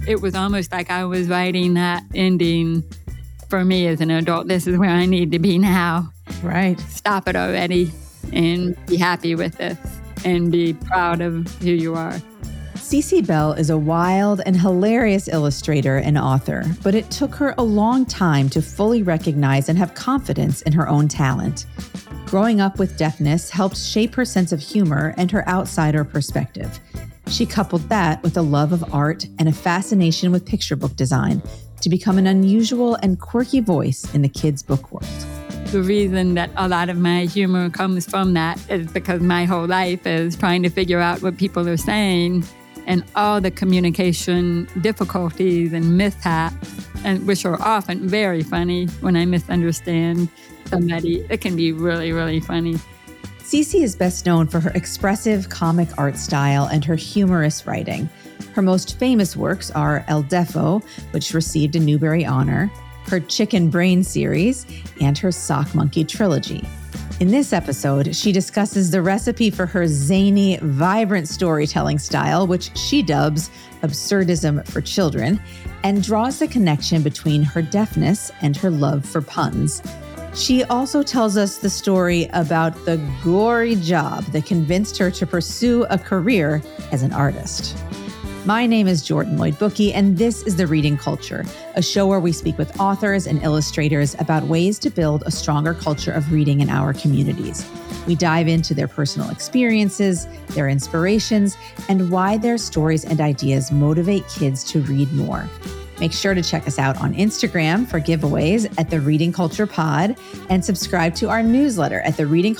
it was almost like I was writing that ending for me as an adult. This is where I need to be now. Right. Stop it already and be happy with this and be proud of who you are. Cece Bell is a wild and hilarious illustrator and author, but it took her a long time to fully recognize and have confidence in her own talent. Growing up with deafness helped shape her sense of humor and her outsider perspective. She coupled that with a love of art and a fascination with picture book design to become an unusual and quirky voice in the kids' book world. The reason that a lot of my humor comes from that is because my whole life is trying to figure out what people are saying and all the communication difficulties and mishaps, and which are often very funny when I misunderstand somebody. It can be really, really funny. Cece is best known for her expressive comic art style and her humorous writing. Her most famous works are El Defo, which received a Newbery Honor, her Chicken Brain series, and her Sock Monkey trilogy. In this episode, she discusses the recipe for her zany, vibrant storytelling style, which she dubs absurdism for children, and draws the connection between her deafness and her love for puns. She also tells us the story about the gory job that convinced her to pursue a career as an artist. My name is Jordan Lloyd Bookey, and this is The Reading Culture, a show where we speak with authors and illustrators about ways to build a stronger culture of reading in our communities. We dive into their personal experiences, their inspirations, and why their stories and ideas motivate kids to read more. Make sure to check us out on Instagram for giveaways at The Reading Culture Pod and subscribe to our newsletter at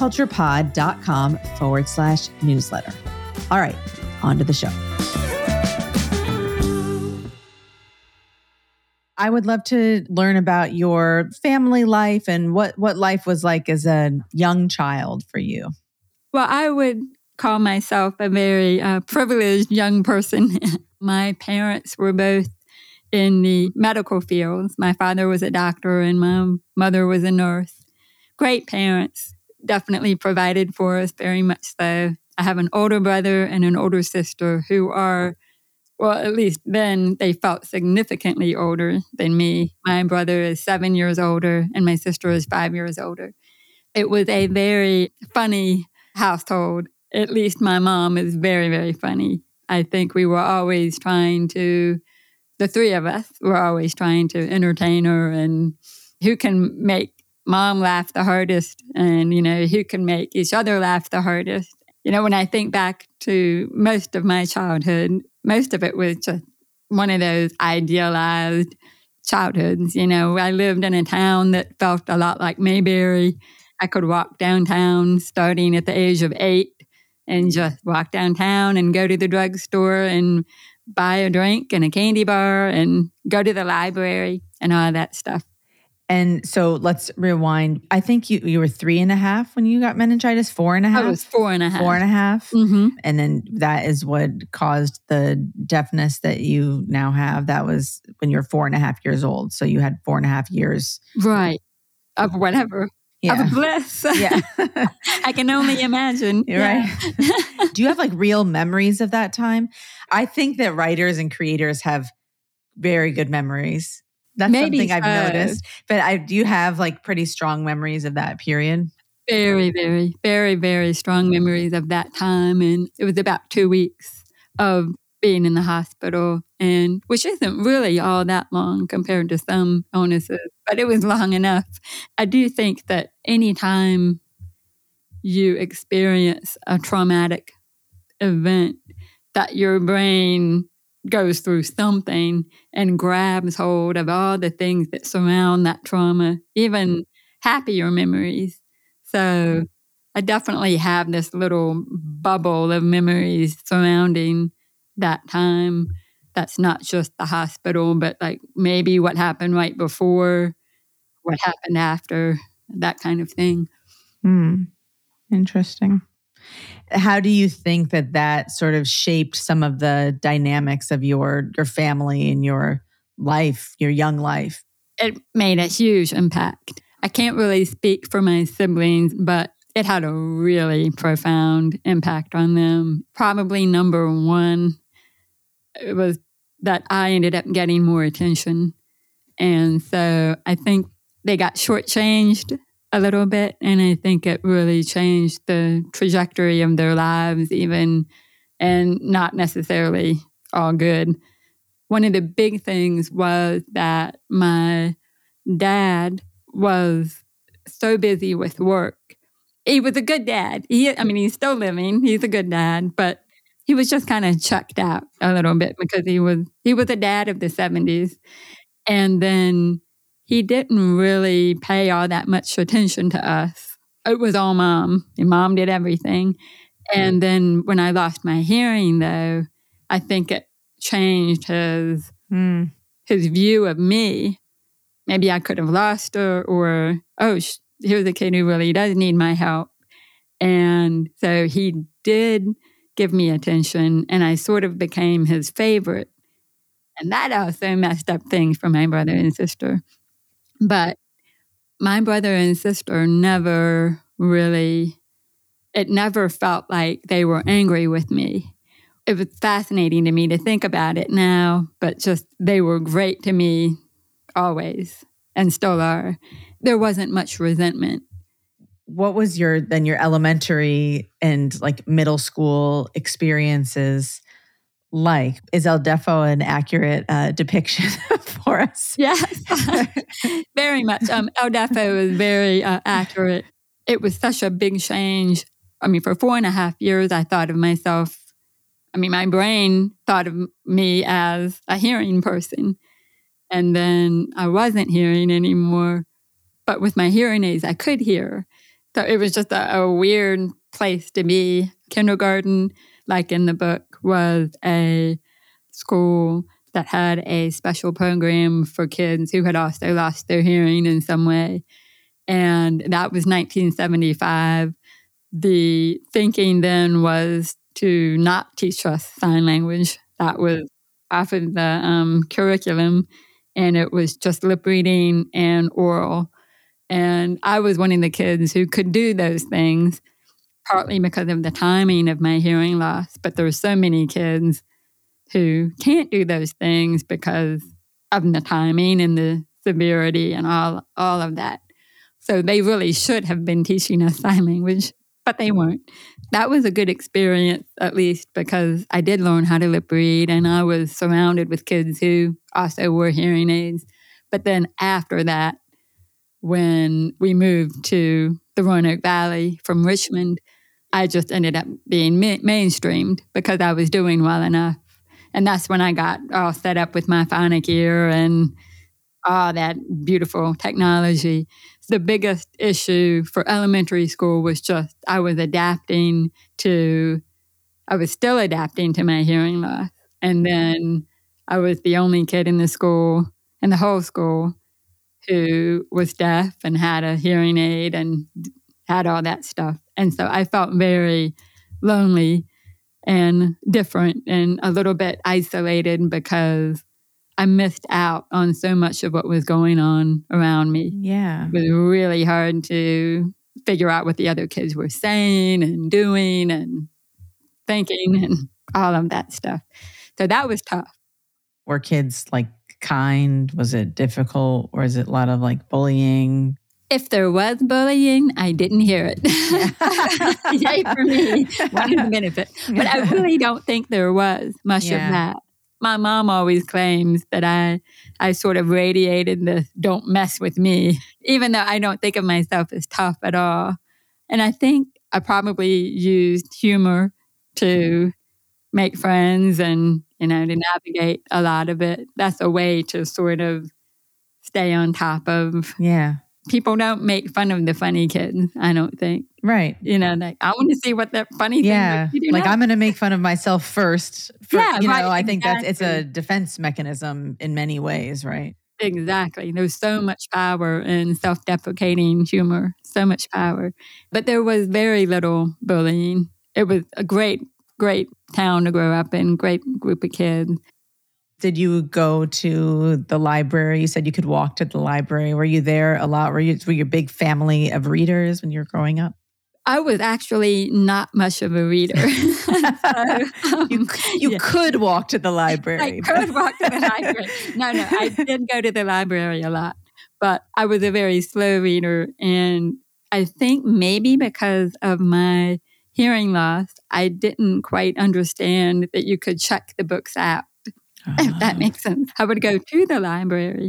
thereadingculturepod.com/newsletter. All right, on to the show. I would love to learn about your family life and what life was like as a young child for you. Well, I would call myself a very privileged young person. My parents were both in the medical fields. My father was a doctor and my mother was a nurse. Great parents, definitely provided for us very much so. I have an older brother and an older sister who are, well, at least then they felt significantly older than me. My brother is 7 years older and my sister is 5 years older. It was a very funny household. At least my mom is very, very funny. I think we were always trying to, the three of us were always trying to entertain her and who can make mom laugh the hardest and, who can make each other laugh the hardest. When I think back to most of my childhood, most of it was just one of those idealized childhoods. I lived in a town that felt a lot like Mayberry. I could walk downtown starting at the age of 8 and just walk downtown and go to the drugstore and buy a drink and a candy bar and go to the library and all that stuff. And so let's rewind. I think you were 3.5 when you got meningitis, 4.5? I was 4.5. 4.5? Mm-hmm. And then that is what caused the deafness that you now have. That was when you were 4.5 years old. So you had 4.5 years. Right. Of whatever. Yeah. Of bliss. Yeah. I can only imagine. You're right. Do you have real memories of that time? I think that writers and creators have very good memories. That's Maybe something I've noticed. But do you have pretty strong memories of that period? Very, very, very, very strong memories of that time. And it was about 2 weeks of being in the hospital, and which isn't really all that long compared to some illnesses, but it was long enough. I do think that anytime you experience a traumatic event, that your brain goes through something and grabs hold of all the things that surround that trauma, even happier memories. So I definitely have this little bubble of memories surrounding that time. That's not just the hospital, but maybe what happened right before, what happened after, that kind of thing. Interesting. How do you think that sort of shaped some of the dynamics of your family and your life, your young life? It made a huge impact. I can't really speak for my siblings, but it had a really profound impact on them. Probably number one, it was that I ended up getting more attention. And so I think they got shortchanged a little bit. And I think it really changed the trajectory of their lives even, and not necessarily all good. One of the big things was that my dad was so busy with work. He was a good dad. He's still living. He's a good dad, but he was just kind of checked out a little bit because he was a dad of the 70s. And then he didn't really pay all that much attention to us. It was all Mom. And Mom did everything. And then when I lost my hearing, though, I think it changed his view of me. Maybe I could have lost her, or, here's a kid who really does need my help. And so he did give me attention, and I sort of became his favorite. And that also messed up things for my brother and sister. But my brother and sister never felt like they were angry with me. It was fascinating to me to think about it now, but just they were great to me always and still are. There wasn't much resentment. What was your elementary and like middle school experiences like? Is El Deafo an accurate depiction for us? Yes, very much. El Deafo is very accurate. It was such a big change. For 4.5 years, I thought of myself, my brain thought of me as a hearing person. And then I wasn't hearing anymore. But with my hearing aids, I could hear. So it was just a weird place to be. Kindergarten, like in the book, was a school that had a special program for kids who had also lost their hearing in some way. And that was 1975. The thinking then was to not teach us sign language. That was off of the curriculum, and it was just lip reading and oral. And I was one of the kids who could do those things, partly because of the timing of my hearing loss. But there were so many kids who can't do those things because of the timing and the severity and all of that. So they really should have been teaching us sign language, but they weren't. That was a good experience, at least, because I did learn how to lip read, and I was surrounded with kids who also wore hearing aids. But then after that, when we moved to the Roanoke Valley from Richmond, I just ended up being mainstreamed because I was doing well enough. And that's when I got all set up with my phonic ear and all that beautiful technology. The biggest issue for elementary school was just I was still adapting to my hearing loss. And then I was the only kid in the whole school, who was deaf and had a hearing aid and had all that stuff. And so I felt very lonely and different and a little bit isolated because I missed out on so much of what was going on around me. Yeah. It was really hard to figure out what the other kids were saying and doing and thinking and all of that stuff. So that was tough. Were kids like kind? Was it difficult? Or is it a lot of like bullying? If there was bullying, I didn't hear it. Yay for me. One of the benefits. But I really don't think there was much of that. My mom always claims that I sort of radiated the don't mess with me, even though I don't think of myself as tough at all. And I think I probably used humor to make friends and, to navigate a lot of it. That's a way to sort of stay on top of. Yeah. People don't make fun of the funny kids, I don't think. Right. Like, I want to see what that funny thing is. Like, I'm going to make fun of myself first. I think exactly. it's a defense mechanism in many ways, right? Exactly. There's so much power in self-deprecating humor, so much power. But there was very little bullying. It was a great, great town to grow up in, great group of kids. Did you go to the library? You said you could walk to the library. Were you there a lot? Were you a big family of readers when you were growing up? I was actually not much of a reader. You could walk to the library. I could walk to the library. No, I did go to the library a lot, but I was a very slow reader. And I think maybe because of my hearing loss, I didn't quite understand that you could check the books out, if that makes sense. I would go to the library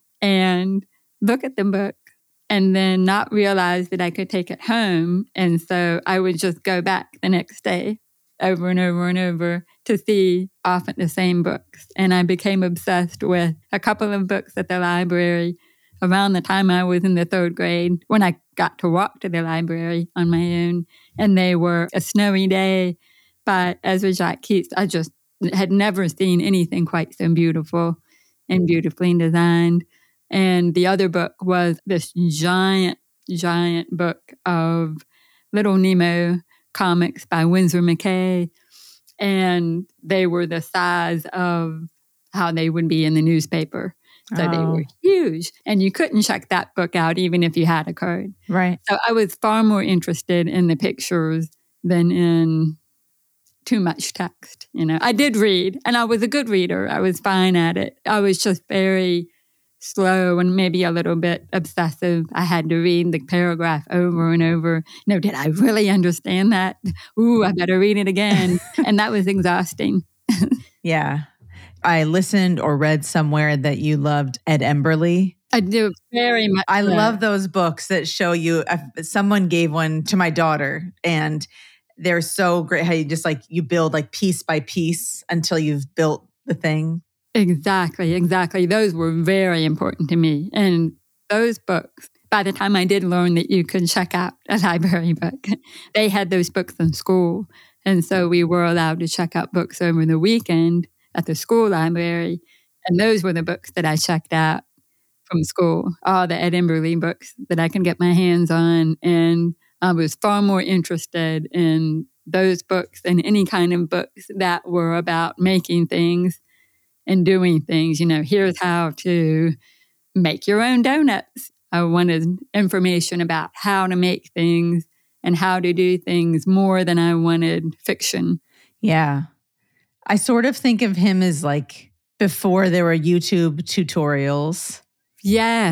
and look at the book and then not realize that I could take it home. And so I would just go back the next day over and over and over to see often the same books. And I became obsessed with a couple of books at the library around the time I was in the 3rd grade, when I got to walk to the library on my own. And they were A Snowy Day by Ezra Jack Keats. I just had never seen anything quite so beautiful and beautifully designed. And the other book was this giant book of Little Nemo comics by Winsor McCay. And they were the size of how they would be in the newspaper. So they were huge. And you couldn't check that book out even if you had a card. Right. So I was far more interested in the pictures than in too much text. I did read, and I was a good reader. I was fine at it. I was just very slow and maybe a little bit obsessive. I had to read the paragraph over and over. Did I really understand that? Ooh, I better read it again. And that was exhausting. Yeah. I listened or read somewhere that you loved Ed Emberley. I do very much. I love those books that show you. Someone gave one to my daughter, and they're so great how you just you build piece by piece until you've built the thing. Exactly. Those were very important to me. And those books, by the time I did learn that you could check out a library book, they had those books in school. And so we were allowed to check out books over the weekend at the school library. And those were the books that I checked out from school, all the Ed Emberley books that I can get my hands on. And I was far more interested in those books than any kind of books that were about making things and doing things. Here's how to make your own donuts. I wanted information about how to make things and how to do things more than I wanted fiction. Yeah. I sort of think of him as before there were YouTube tutorials. Yeah.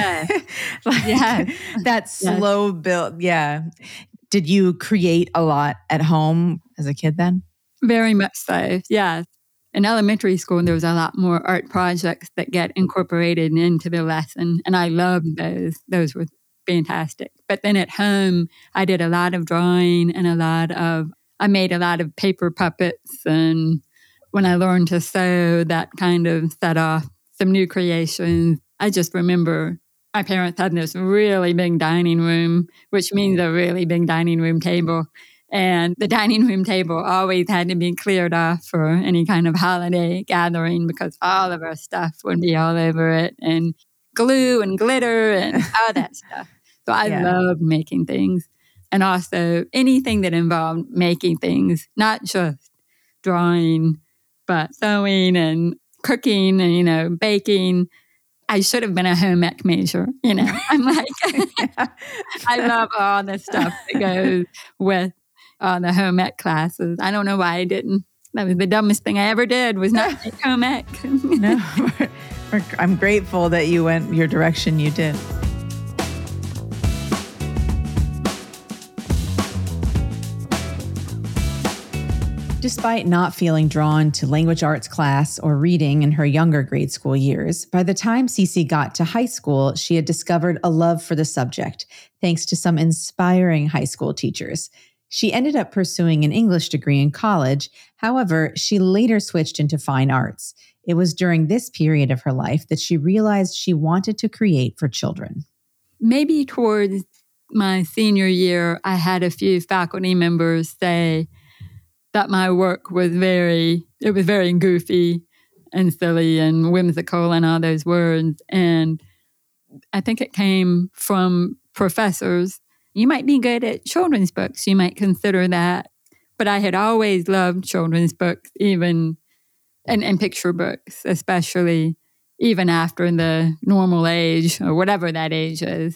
That slow build. Yeah. Did you create a lot at home as a kid then? Very much so. Yeah. In elementary school, there was a lot more art projects that get incorporated into the lesson. And I loved those. Those were fantastic. But then at home, I did a lot of drawing and I made a lot of paper puppets. And when I learned to sew, that kind of set off some new creations. I just remember my parents had this really big dining room, which means a really big dining room table. And the dining room table always had to be cleared off for any kind of holiday gathering because all of our stuff would be all over it, and glue and glitter and all that stuff. So I loved making things. And also anything that involved making things, not just drawing, but sewing and cooking and, baking. I should have been a home ec major, I'm I love all the stuff that goes with the home ec classes. I don't know why I didn't. That was the dumbest thing I ever did, was not take home ec. No, I'm grateful that you went your direction you did. Despite not feeling drawn to language arts class or reading in her younger grade school years, by the time Cece got to high school, she had discovered a love for the subject, thanks to some inspiring high school teachers. She ended up pursuing an English degree in college. However, she later switched into fine arts. It was during this period of her life that she realized she wanted to create for children. Maybe towards my senior year, I had a few faculty members say that my work was very goofy and silly and whimsical and all those words. And I think it came from professors. You might be good at children's books. You might consider that. But I had always loved children's books, even and picture books, especially even after the normal age or whatever that age is.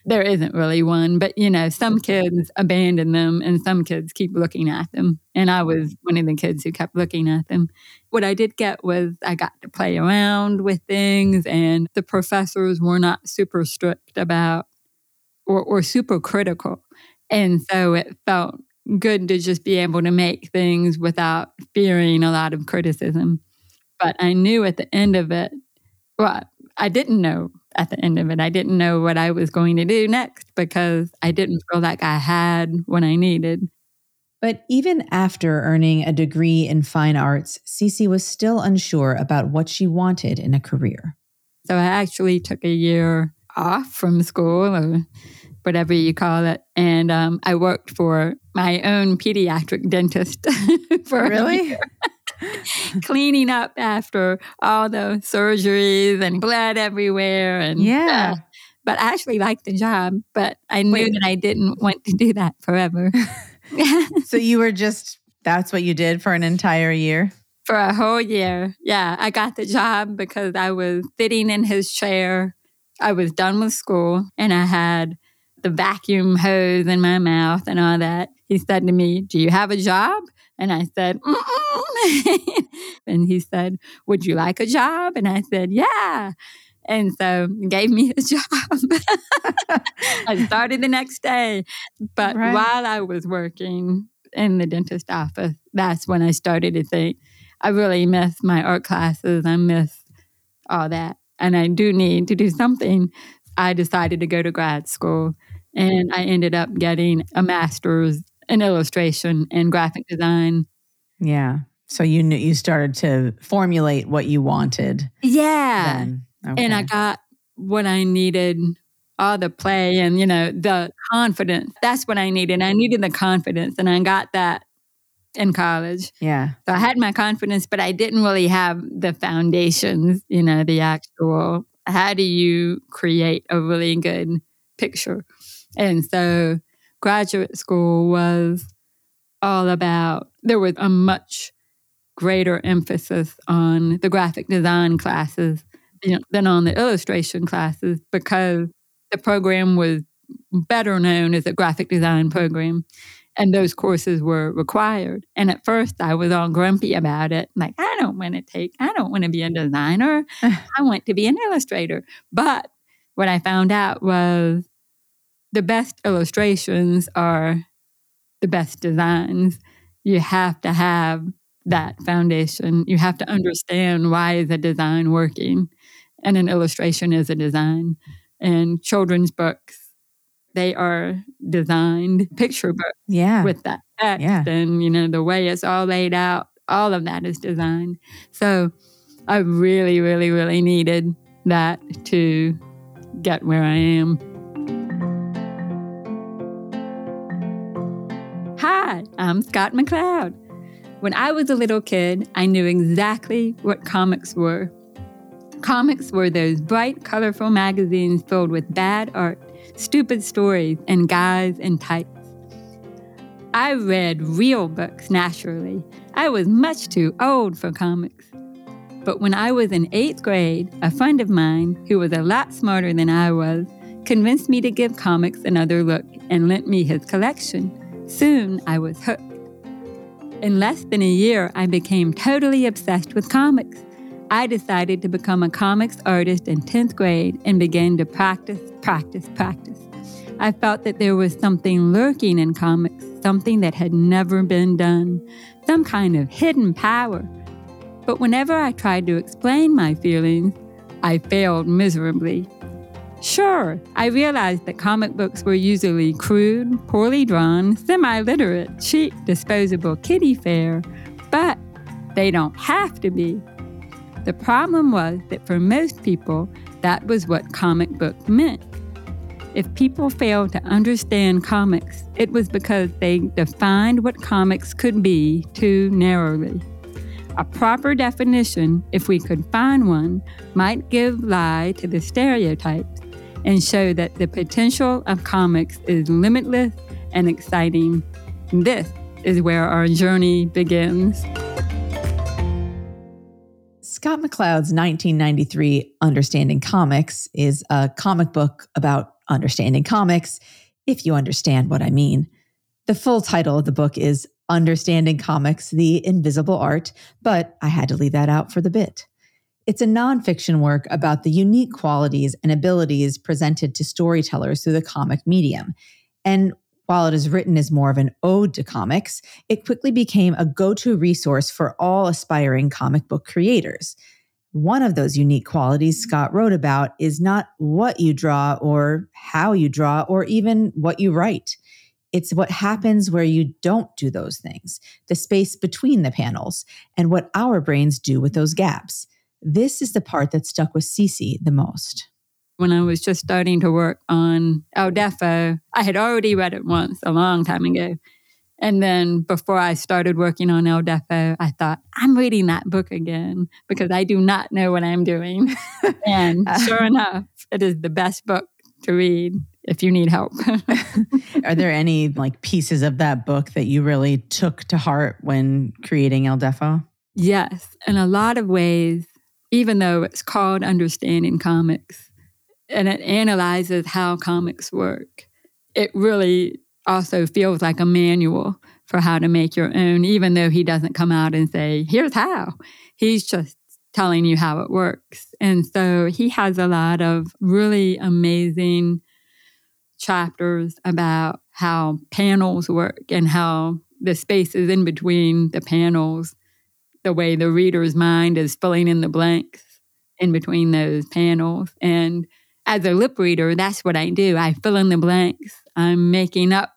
there isn't really one, but some kids abandon them and some kids keep looking at them. And I was one of the kids who kept looking at them. What I did get was I got to play around with things, and the professors were not super strict about or super critical. And so it felt good to just be able to make things without fearing a lot of criticism. But I knew at the end of it, well, I didn't know at the end of it. I didn't know what I was going to do next because I didn't feel like I had what I needed. But even after earning a degree in fine arts, Cece was still unsure about what she wanted in a career. So I actually took a year off from school, or whatever you call it, and I worked for my own pediatric dentist for Really? a year. Cleaning up after all the surgeries and blood everywhere. And but I actually liked the job, but I knew that I didn't want to do that forever. So you were that's what you did for an entire year? For a whole year. Yeah, I got the job because I was sitting in his chair. I was done with school and I had the vacuum hose in my mouth and all that. He said to me, "Do you have a job?" And I said, and he said, "Would you like a job?" And I said, "Yeah." And so he gave me a job. I started the next day. But while I was working in the dentist office, that's when I started to think, I really miss my art classes. I miss all that. And I do need to do something. I decided to go to grad school. And I ended up getting a master's in illustration and graphic design. Yeah. So you started to formulate what you wanted. Yeah. Okay. And I got what I needed, all the play and, the confidence. That's what I needed. I needed the confidence, and I got that in college. Yeah. So I had my confidence, but I didn't really have the foundations, the actual, how do you create a really good picture? And so graduate school was all about, there was a much greater emphasis on the graphic design classes than on the illustration classes, because the program was better known as a graphic design program. And those courses were required. And at first I was all grumpy about it. Like, I don't want to be a designer. I want to be an illustrator. But what I found out was the best illustrations are the best designs. You have to have that foundation. You have to understand, why is a design working? And an illustration is a design. And children's books, they are designed picture books with that text and, the way it's all laid out, all of that is designed. So I really, really, really needed that to get where I am. Hi, I'm Scott McLeod. When I was a little kid, I knew exactly what comics were. Comics were those bright, colorful magazines filled with bad art, stupid stories, and guys in tights. I read real books naturally. I was much too old for comics. But when I was in 8th grade, a friend of mine, who was a lot smarter than I was, convinced me to give comics another look and lent me his collection. Soon, I was hooked. In less than a year, I became totally obsessed with comics. I decided to become a comics artist in 10th grade and began to practice. I felt that there was something lurking in comics, something that had never been done, some kind of hidden power. But whenever I tried to explain my feelings, I failed miserably. Sure, I realized that comic books were usually crude, poorly drawn, semi-literate, cheap, disposable kiddie fare, but they don't have to be. The problem was that for most people, that was what comic book meant. If people failed to understand comics, it was because they defined what comics could be too narrowly. A proper definition, if we could find one, might give lie to the stereotypes and show that the potential of comics is limitless and exciting. This is where our journey begins. Scott McCloud's 1993 Understanding Comics is a comic book about understanding comics, if you understand what I mean. The full title of the book is Understanding Comics, The Invisible Art, but I had to leave that out for the bit. It's a nonfiction work about the unique qualities and abilities presented to storytellers through the comic medium. And while it is written as more of an ode to comics, it quickly became a go-to resource for all aspiring comic book creators. One of those unique qualities Scott wrote about is not what you draw or how you draw or even what you write. It's what happens where you don't do those things, the space between the panels, and what our brains do with those gaps. This is the part that stuck with Cece the most. When I was just starting to work on El Deafo, I had already read it once a long time ago. And then before I started working on El Deafo, I thought, I'm reading that book again because I do not know what I'm doing. And sure enough, it is the best book to read if you need help. Are there any pieces of that book that you really took to heart when creating El Deafo? Yes. In a lot of ways, even though it's called Understanding Comics, and it analyzes how comics work, it really also feels like a manual for how to make your own, even though he doesn't come out and say, here's how. He's just telling you how it works. And so he has a lot of really amazing chapters about how panels work and how the spaces in between the panels, the way the reader's mind is filling in the blanks in between those panels. And as a lip reader, that's what I do. I fill in the blanks. I'm making up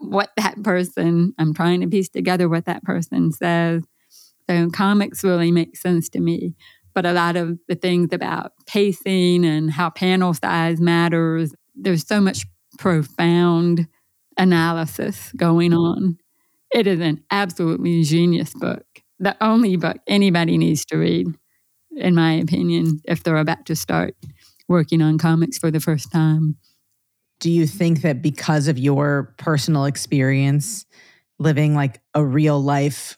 I'm trying to piece together what that person says. So comics really make sense to me. But a lot of the things about pacing and how panel size matters, there's so much profound analysis going on. It is an absolutely genius book. The only book anybody needs to read, in my opinion, if they're about to start working on comics for the first time. Do you think that because of your personal experience living a real life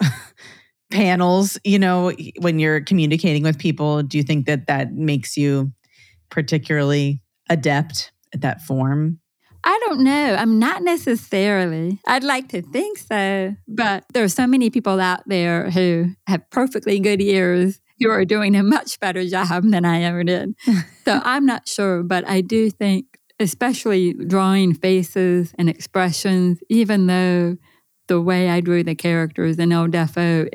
panels, when you're communicating with people, do you think that that makes you particularly adept at that form? I don't know. I'm not necessarily. I'd like to think so. But there are so many people out there who have perfectly good ears who are doing a much better job than I ever did. So I'm not sure. But I do think, especially drawing faces and expressions, even though the way I drew the characters in El Deafo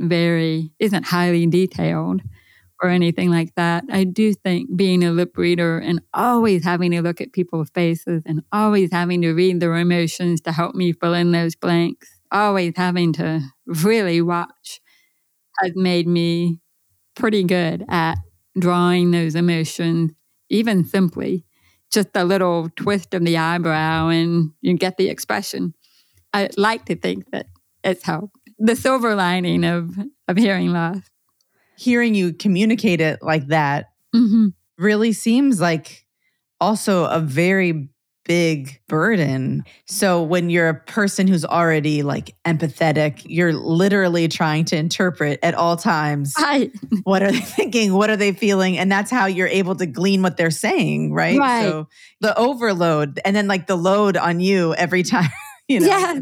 isn't highly detailed or anything like that, I do think being a lip reader and always having to look at people's faces and always having to read their emotions to help me fill in those blanks, always having to really watch, has made me pretty good at drawing those emotions, even simply. Just a little twist of the eyebrow and you get the expression. I like to think that it's helped. The silver lining of hearing loss. Hearing you communicate it like that really seems like also a very big burden. So when you're a person who's already empathetic, you're literally trying to interpret at all times. Right. What are they thinking? What are they feeling? And that's how you're able to glean what they're saying, right? So the overload and then the load on you every time. Yeah.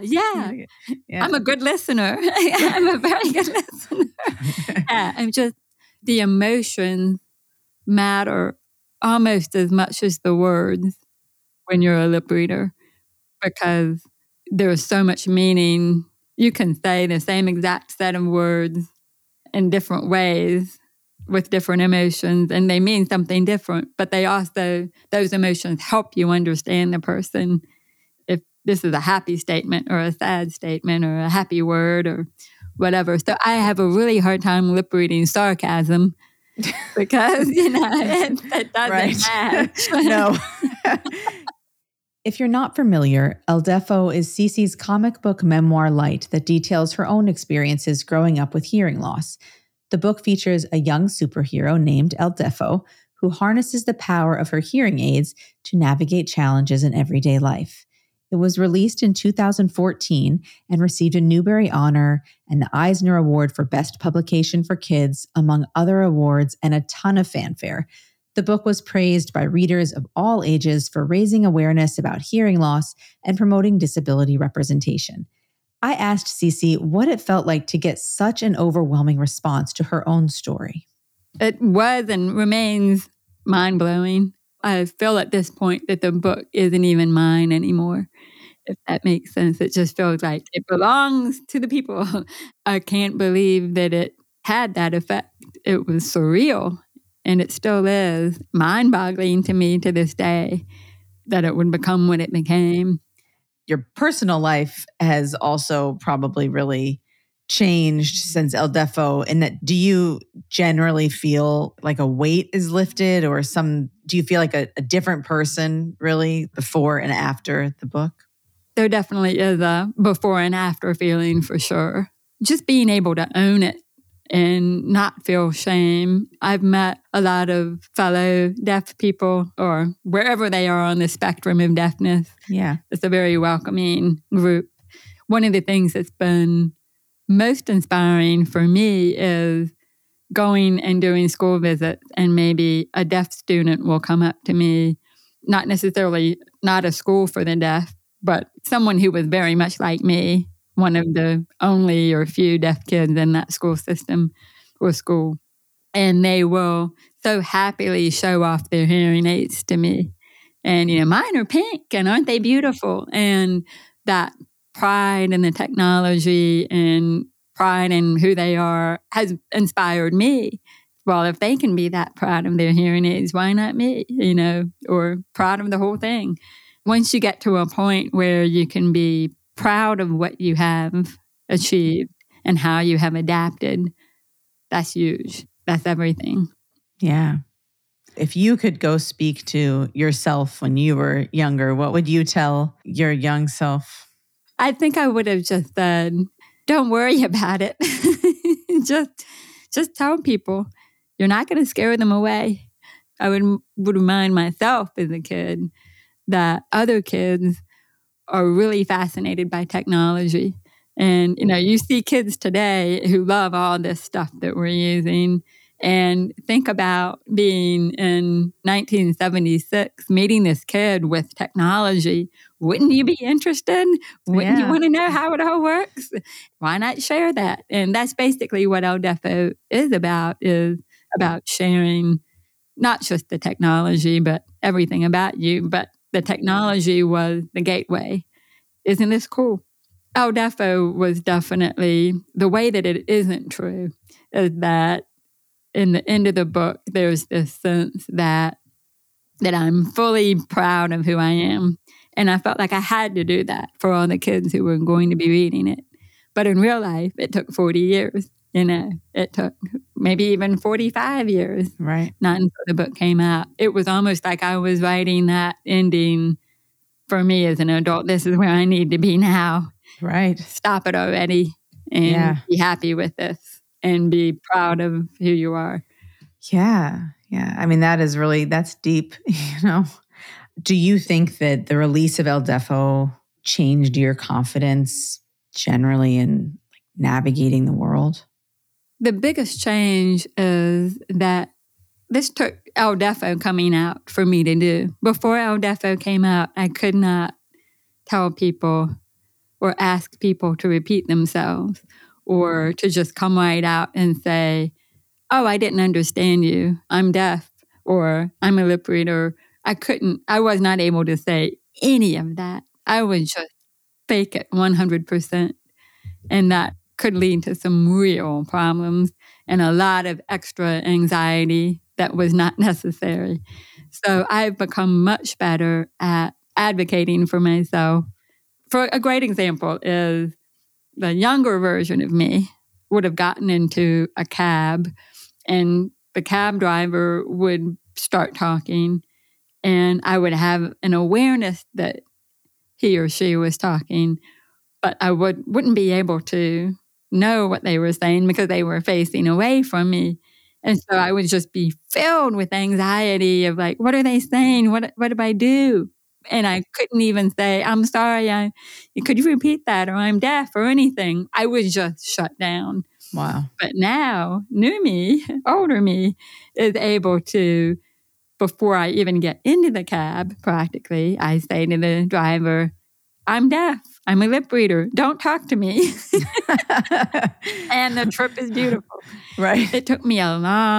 I'm a good listener. I'm a very good listener. And just the emotions matter almost as much as the words when you're a lip reader, because there's so much meaning. You can say the same exact set of words in different ways with different emotions, and they mean something different, but those emotions help you understand the person. If this is a happy statement or a sad statement or a happy word or whatever. So I have a really hard time lip reading sarcasm because, it doesn't match. No. If you're not familiar, El Deafo is Cece's comic book memoir light that details her own experiences growing up with hearing loss. The book features a young superhero named El Deafo who harnesses the power of her hearing aids to navigate challenges in everyday life. It was released in 2014 and received a Newbery Honor and the Eisner Award for Best Publication for Kids, among other awards, and a ton of fanfare. The book was praised by readers of all ages for raising awareness about hearing loss and promoting disability representation. I asked Cece what it felt like to get such an overwhelming response to her own story. It was and remains mind-blowing. I feel at this point that the book isn't even mine anymore, if that makes sense. It just feels like it belongs to the people. I can't believe that it had that effect. It was surreal, and it still is mind-boggling to me to this day that it would become what it became. Your personal life has also probably really changed since El Deafo, in that do you generally feel like a weight is lifted, or do you feel like a different person really before and after the book? There definitely is a before and after feeling for sure. Just being able to own it and not feel shame. I've met a lot of fellow deaf people, or wherever they are on the spectrum of deafness. Yeah. It's a very welcoming group. One of the things that's been most inspiring for me is going and doing school visits, and maybe a deaf student will come up to me, not necessarily not a school for the deaf, but someone who was very much like me, one of the only or few deaf kids in that school system or school. And they will so happily show off their hearing aids to me. And, mine are pink, and aren't they beautiful? And that pride in the technology and pride in who they are has inspired me. Well, if they can be that proud of their hearing aids, why not me? Or proud of the whole thing. Once you get to a point where you can be proud of what you have achieved and how you have adapted, that's huge. That's everything. Yeah. If you could go speak to yourself when you were younger, what would you tell your young self? I think I would have just said, don't worry about it. just tell people. You're not going to scare them away. I would remind myself as a kid that other kids are really fascinated by technology. And, you see kids today who love all this stuff that we're using. And think about being in 1976, meeting this kid with technology. Wouldn't you be interested? Wouldn't you want to know how it all works? Why not share that? And that's basically what El Deafo is about sharing not just the technology, but everything about you. But the technology was the gateway. Isn't this cool? El Deafo was definitely, the way that it isn't true is that in the end of the book, there's this sense that I'm fully proud of who I am. And I felt like I had to do that for all the kids who were going to be reading it. But in real life, it took 40 years. It took maybe even 45 years. Right. Not until the book came out. It was almost like I was writing that ending for me as an adult. This is where I need to be now. Right. Stop it already and be happy with this and be proud of who you are. Yeah. Yeah. I mean, that's deep, Do you think that the release of El Deafo changed your confidence generally in navigating the world? The biggest change is that this took El Deafo coming out for me to do. Before El Deafo came out, I could not tell people or ask people to repeat themselves or to just come right out and say, oh, I didn't understand you. I'm deaf, or I'm a lip reader. I was not able to say any of that. I would just fake it 100%. And that could lead to some real problems and a lot of extra anxiety that was not necessary. So I've become much better at advocating for myself. For a great example is the younger version of me would have gotten into a cab, and the cab driver would start talking, and I would have an awareness that he or she was talking, but I wouldn't be able to know what they were saying because they were facing away from me. And so I would just be filled with anxiety of like, what are they saying? What do I do? And I couldn't even say, I'm sorry, could you repeat that? Or I'm deaf or anything. I was just shut down. Wow. But now, new me, older me, is able to, before I even get into the cab, practically, I say to the driver, I'm deaf. I'm a lip reader. Don't talk to me. And the trip is beautiful. Right. It took me a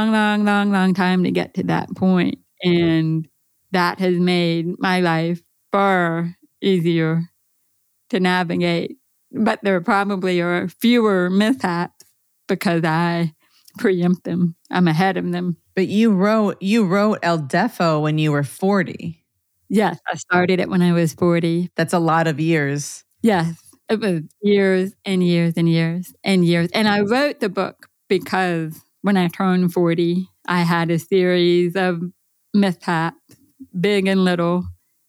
long time to get to that point. And that has made my life far easier to navigate. But there probably are fewer mishaps because I preempt them. I'm ahead of them. But you wrote El Defo when you were 40. Yes, I started it when I was 40. That's a lot of years. Yes, it was years and years and years and years. And I wrote the book because when I turned 40, I had a series of mishaps, big and little.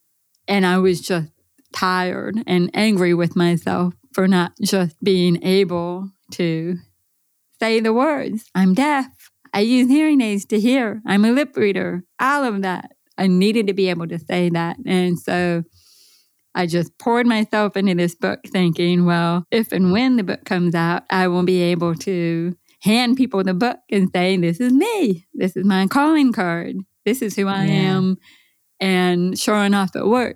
And I was just tired and angry with myself for not just being able to say the words. I'm deaf. I use hearing aids to hear. I'm a lip reader. All of that. I needed to be able to say that. And so I just poured myself into this book thinking, well, if and when the book comes out, I will be able to hand people the book and say, this is me. This is my calling card. This is who I am. And sure enough, it worked.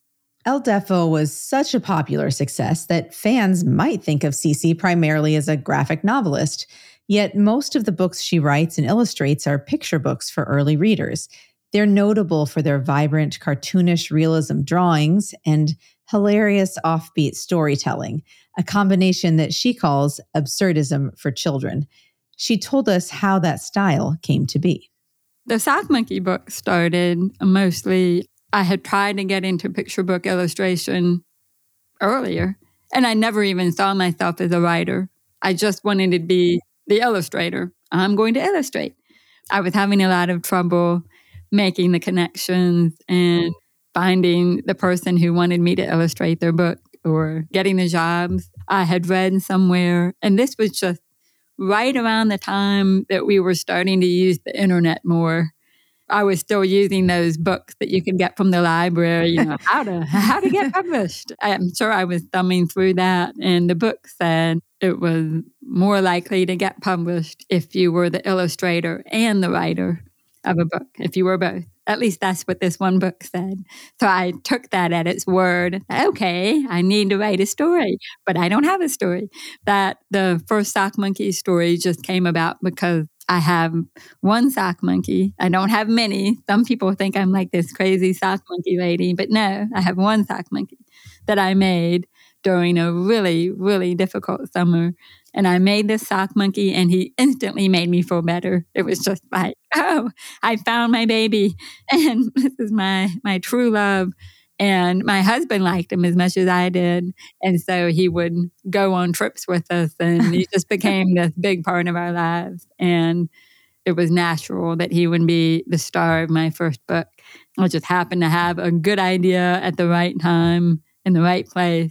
El Defo was such a popular success that fans might think of Cece primarily as a graphic novelist. Yet most of the books she writes and illustrates are picture books for early readers. They're notable for their vibrant, cartoonish realism drawings and hilarious offbeat storytelling, a combination that she calls absurdism for children. She told us how that style came to be. The Sock Monkey book started mostly, I had tried to get into picture book illustration earlier, and I never even saw myself as a writer. I just wanted to be the illustrator. I'm going to illustrate. I was having a lot of trouble making the connections and finding the person who wanted me to illustrate their book or getting the jobs. I had read somewhere, and this was just right around the time that we were starting to use the internet more. I was still using those books that you could get from the library, how to get published. I'm sure I was thumbing through that, and the book said it was more likely to get published if you were the illustrator and the writer of a book, if you were both. At least that's what this one book said. So I took that at its word. Okay, I need to write a story, but I don't have a story. That the first Sock Monkey story just came about because I have one sock monkey. I don't have many. Some people think I'm like this crazy sock monkey lady, but no, I have one sock monkey that I made during a really, really difficult summer. And I made this sock monkey, and he instantly made me feel better. It was just like, oh, I found my baby, and this is my true love. And my husband liked him as much as I did. And so he would go on trips with us, and he just became this big part of our lives. And it was natural that he would be the star of my first book. I just happened to have a good idea at the right time in the right place,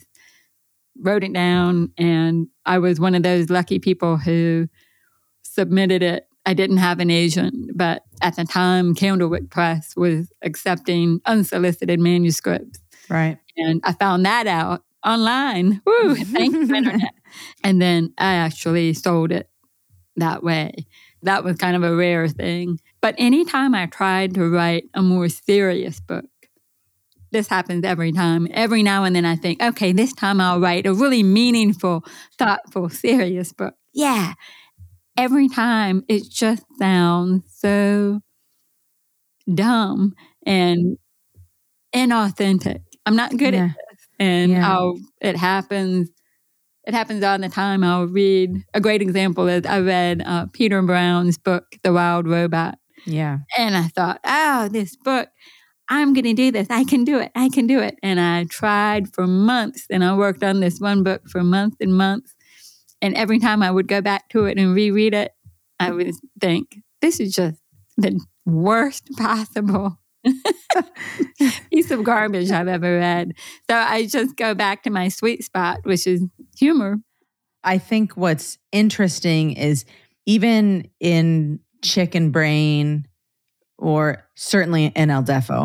wrote it down, and I was one of those lucky people who submitted it. I didn't have an agent, but at the time, Candlewick Press was accepting unsolicited manuscripts. Right. And I found that out online. Woo, thank you, internet. And then I actually sold it that way. That was kind of a rare thing. But anytime I tried to write a more serious book, this happens every time. Every now and then I think, okay, this time I'll write a really meaningful, thoughtful, serious book. Yeah. Every time it just sounds so dumb and inauthentic. I'm not good at this. And it happens all the time. I'll read, a great example is I read Peter Brown's book, The Wild Robot. Yeah. And I thought, oh, this book, I'm going to do this. I can do it. And I tried for months, and I worked on this one book for months and months. And every time I would go back to it and reread it, I would think, this is just the worst possible piece of garbage I've ever read. So I just go back to my sweet spot, which is humor. I think what's interesting is even in Chicken Brain, or certainly in El Defo,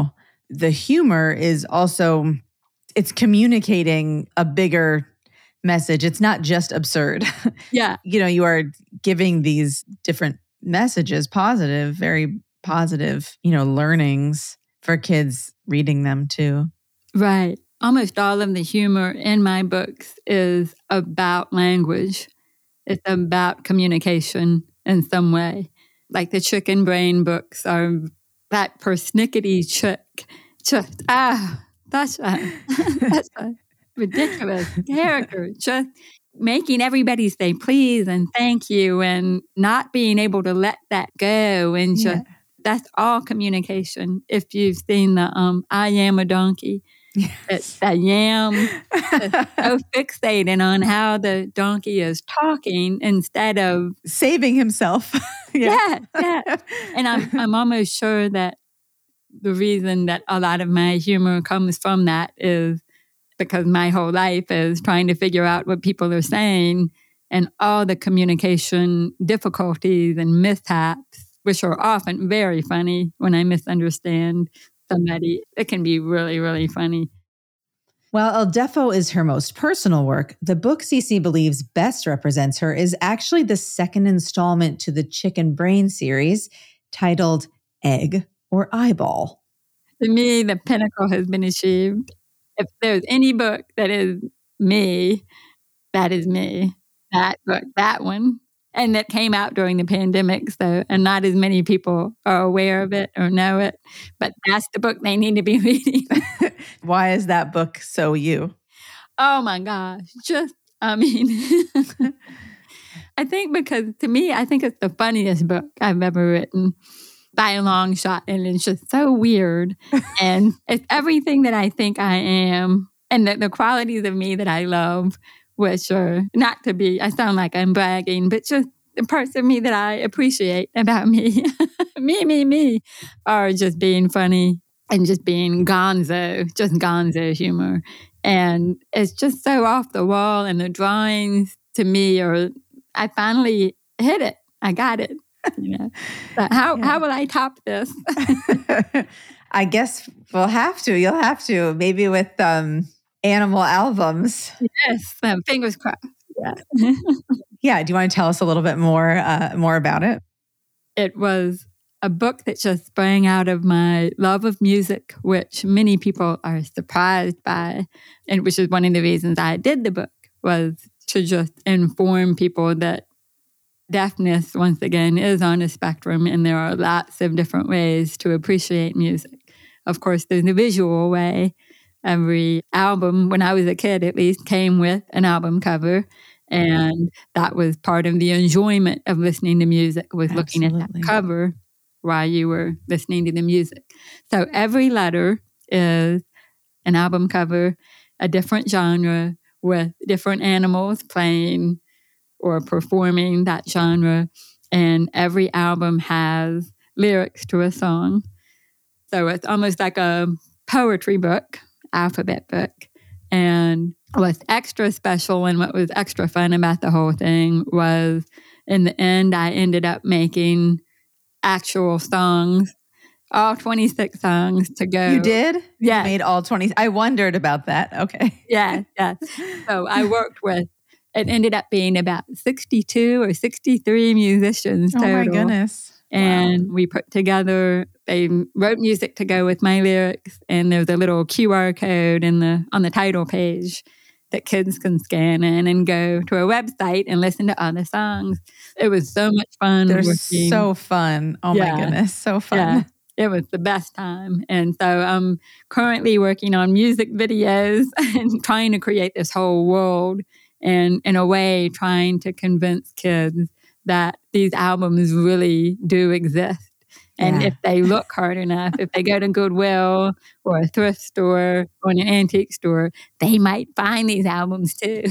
the humor is also, it's communicating a bigger message. It's not just absurd. Yeah. You are giving these different messages, positive, very positive, learnings for kids reading them too. Right. Almost all of the humor in my books is about language. It's about communication in some way. Like the Chicken Brain books are that persnickety chick. Just, that's a ridiculous character. Just making everybody say please and thank you and not being able to let that go. And just, that's all communication. If you've seen the I Am a Donkey, it's the yam so fixated on how the donkey is talking instead of saving himself. Yeah. And I'm almost sure that the reason that a lot of my humor comes from that is because my whole life is trying to figure out what people are saying and all the communication difficulties and mishaps, which are often very funny when I misunderstand somebody. It can be really, really funny. While El Deafo is her most personal work, the book Cece believes best represents her is actually the second installment to the Chicken Brain series titled Egg or Eyeball. To me, the pinnacle has been achieved. If there's any book that is me, that is me. That book, that one. And that came out during the pandemic, and not as many people are aware of it or know it. But that's the book they need to be reading. Why is that book so you? Oh my gosh. I think because to me, I think it's the funniest book I've ever written by a long shot. And it's just so weird. And it's everything that I think I am and the qualities of me that I love, which are not to be, I sound like I'm bragging, but just the parts of me that I appreciate about me, me, are just being funny and just being gonzo humor. And it's just so off the wall. And the drawings to me I finally hit it. I got it. But how will I top this? I guess we'll have to. You'll have to. Maybe with animal albums. Yes, fingers crossed. Yeah. Yeah. Do you want to tell us a little bit more about it? It was a book that just sprang out of my love of music, which many people are surprised by, and which is one of the reasons I did the book, was to just inform people that deafness, once again, is on a spectrum, and there are lots of different ways to appreciate music. Of course, there's the visual way. Every album, when I was a kid at least, came with an album cover. And that was part of the enjoyment of listening to music, was looking at that cover while you were listening to the music. So every letter is an album cover, a different genre with different animals playing or performing that genre. And every album has lyrics to a song. So it's almost like a poetry book, alphabet book. And what's extra special and what was extra fun about the whole thing was, in the end, I ended up making actual songs, all 26 songs to go. You did? Yeah. You made all 20. I wondered about that. Okay. Yeah. So I worked with, it ended up being about 62 or 63 musicians total. Oh my goodness. And we put together, they wrote music to go with my lyrics, and there's a little QR code on the title page that kids can scan in and go to a website and listen to other songs. It was so much fun. They're so fun. Oh my goodness. So fun. Yeah. It was the best time. And so I'm currently working on music videos and trying to create this whole world, and in a way trying to convince kids that these albums really do exist. And if they look hard enough, if they go to Goodwill or a thrift store or an antique store, they might find these albums too.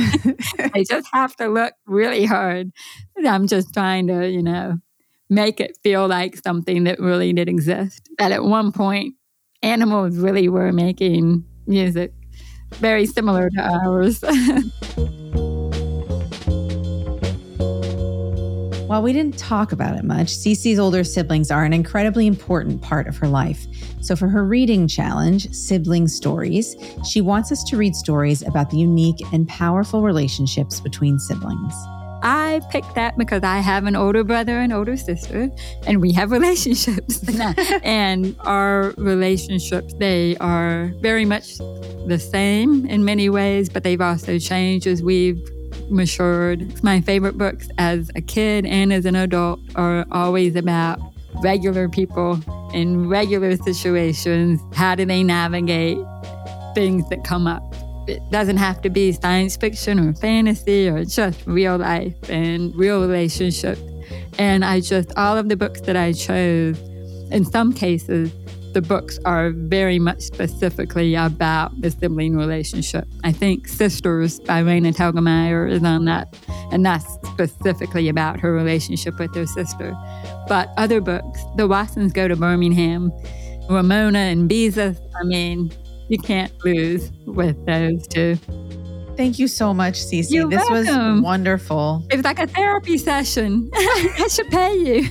They just have to look really hard. I'm just trying to, make it feel like something that really did exist. That at one point, animals really were making music very similar to ours. While we didn't talk about it much, Cece's older siblings are an incredibly important part of her life. So for her reading challenge, Sibling Stories, she wants us to read stories about the unique and powerful relationships between siblings. I picked that because I have an older brother and older sister, and we have relationships. And our relationships, they are very much the same in many ways, but they've also changed as we've matured. My favorite books as a kid and as an adult are always about regular people in regular situations. How do they navigate things that come up? It doesn't have to be science fiction or fantasy or just real life and real relationships. And all of the books that I chose, in some cases, the books are very much specifically about the sibling relationship. I think Sisters by Raina Telgemeier is on that, and that's specifically about her relationship with her sister. But other books, The Watsons Go to Birmingham, Ramona and Beezus, you can't lose with those two. Thank you so much, Cece. You're this welcome. was wonderful. It was like a therapy session. I should pay you.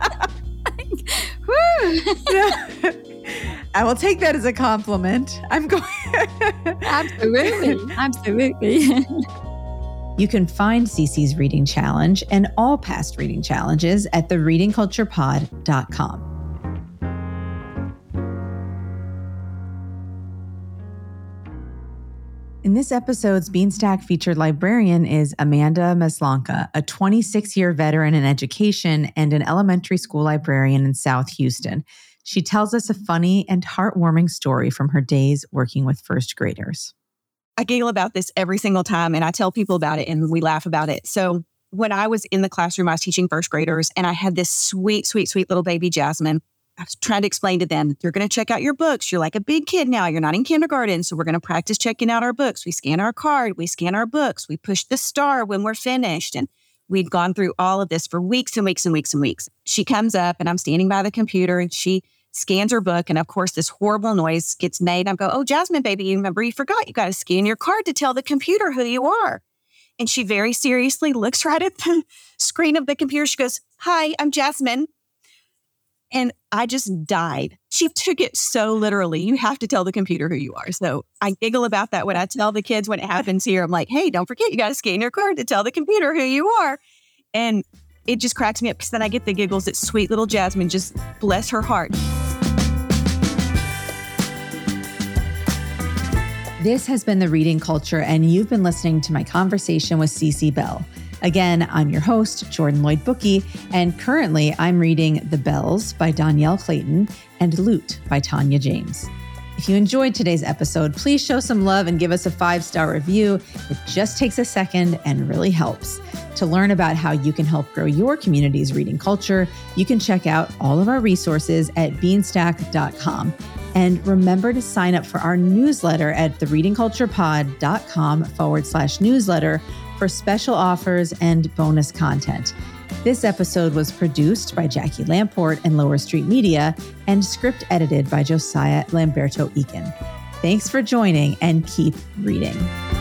I will take that as a compliment. I'm going. Absolutely. You can find Cece's reading challenge and all past reading challenges at thereadingculturepod.com. In this episode's Beanstack featured librarian is Amanda Maslanka, a 26-year veteran in education and an elementary school librarian in South Houston. She tells us a funny and heartwarming story from her days working with first graders. I giggle about this every single time, and I tell people about it, and we laugh about it. So when I was in the classroom, I was teaching first graders, and I had this sweet, sweet, sweet little baby, Jasmine. I was trying to explain to them, you're going to check out your books. You're like a big kid now. You're not in kindergarten. So we're going to practice checking out our books. We scan our card. We scan our books. We push the star when we're finished. And we'd gone through all of this for weeks and weeks and weeks and weeks. She comes up and I'm standing by the computer and she scans her book. And of course, this horrible noise gets made. I go, oh, Jasmine, baby, you remember you forgot. You got to scan your card to tell the computer who you are. And she very seriously looks right at the screen of the computer. She goes, hi, I'm Jasmine. And I just died. She took it so literally. You have to tell the computer who you are. So I giggle about that when I tell the kids when it happens here. I'm like, hey, don't forget, you got to scan your card to tell the computer who you are. And it just cracks me up because then I get the giggles that sweet little Jasmine, just bless her heart. This has been The Reading Culture, and you've been listening to my conversation with Cece Bell. Again, I'm your host, Jordan Lloyd Bookey, and currently I'm reading The Bells by Danielle Clayton and Loot by Tanya James. If you enjoyed today's episode, please show some love and give us a 5-star review. It just takes a second and really helps. To learn about how you can help grow your community's reading culture, you can check out all of our resources at beanstack.com. And remember to sign up for our newsletter at thereadingculturepod.com/newsletter for special offers and bonus content. This episode was produced by Jackie Lamport and Lower Street Media and script edited by Josiah Lamberto Eakin. Thanks for joining and keep reading.